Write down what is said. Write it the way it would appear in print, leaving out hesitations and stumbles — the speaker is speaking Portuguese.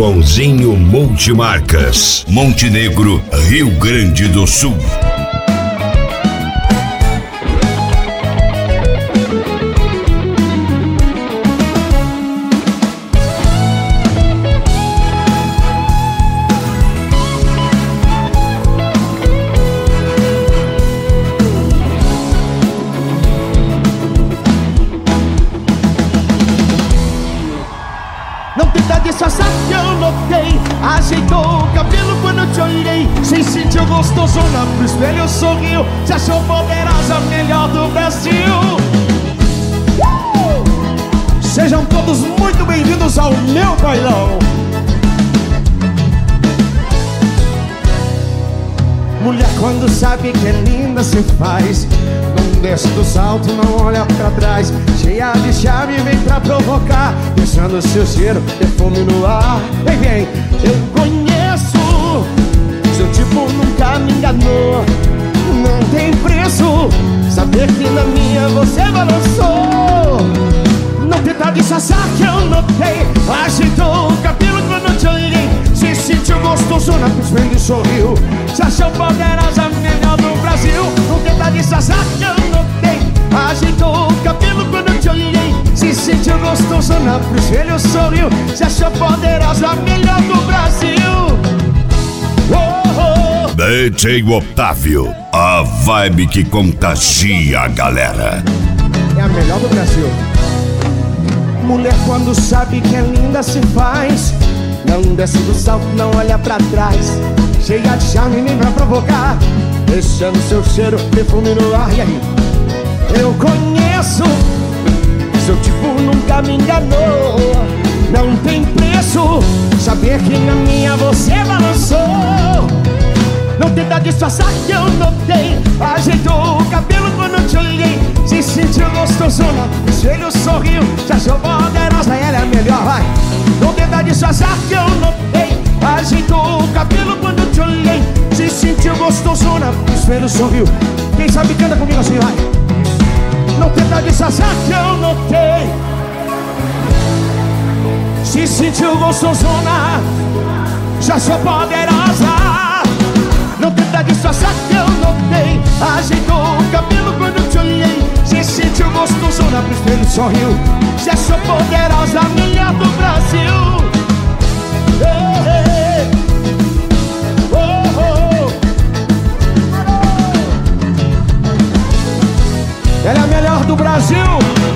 Joãozinho Multimarcas, Montenegro, Rio Grande do Sul. Disfarçar que eu notei, ajeitou o cabelo quando eu te olhei. Se sentiu gostosona pro espelho, sorriu. Se achou poderosa, melhor do Brasil. Sejam todos muito bem-vindos ao meu bailão. Mulher quando sabe que é linda se faz, não desce do salto, não olha pra trás. Cheia de charme, vem pra provocar, deixando seu cheiro, perfume no ar. Vem, vem, eu conheço, seu tipo nunca me enganou. Não tem preço saber que na minha você balançou. Não tenta disfarçar que eu notei, ajeitou o cabelo quando eu te olhei. Se sentiu gostosona pro espelho e sorriu. Se achou poderosa, melhor do Brasil. Não tenta disfarçar que eu notei, ajeitou o cabelo quando eu te olhei. Se sentiu gostosona pro espelho e sorriu. Se achou poderosa, melhor do Brasil. Oh, oh. DJ Otávio, a vibe que contagia a galera. É a melhor do Brasil. Mulher quando sabe que é linda se faz, não desce do salto, não olha pra trás. Cheia de charme, nem pra provocar, deixando seu cheiro, perfume no ar. E aí? Eu conheço, seu tipo nunca me enganou. Não tem preço saber que na minha você balançou. Não tenta disfarçar que eu notei, ajeitou o cabelo quando eu te olhei. Se sentiu gostosona, o espelho sorriu. Se achou poderosa, ela é a melhor, vai. Não tenta disfarçar que eu notei, ajeitou o cabelo quando eu te olhei. Se sentiu gostosona, o espelho sorriu. Quem sabe canta comigo assim, vai. Não tenta disfarçar que eu notei, se sentiu gostosona, já sou poderosa. Não tenta disfarçar que eu notei, ajeitou o cabelo quando eu te olhei. Se sentiu gostosona pro espelho e sorriu. Já sou poderosa, melhor do Brasil. Hey, hey. Oh, oh. Ela é a melhor do Brasil.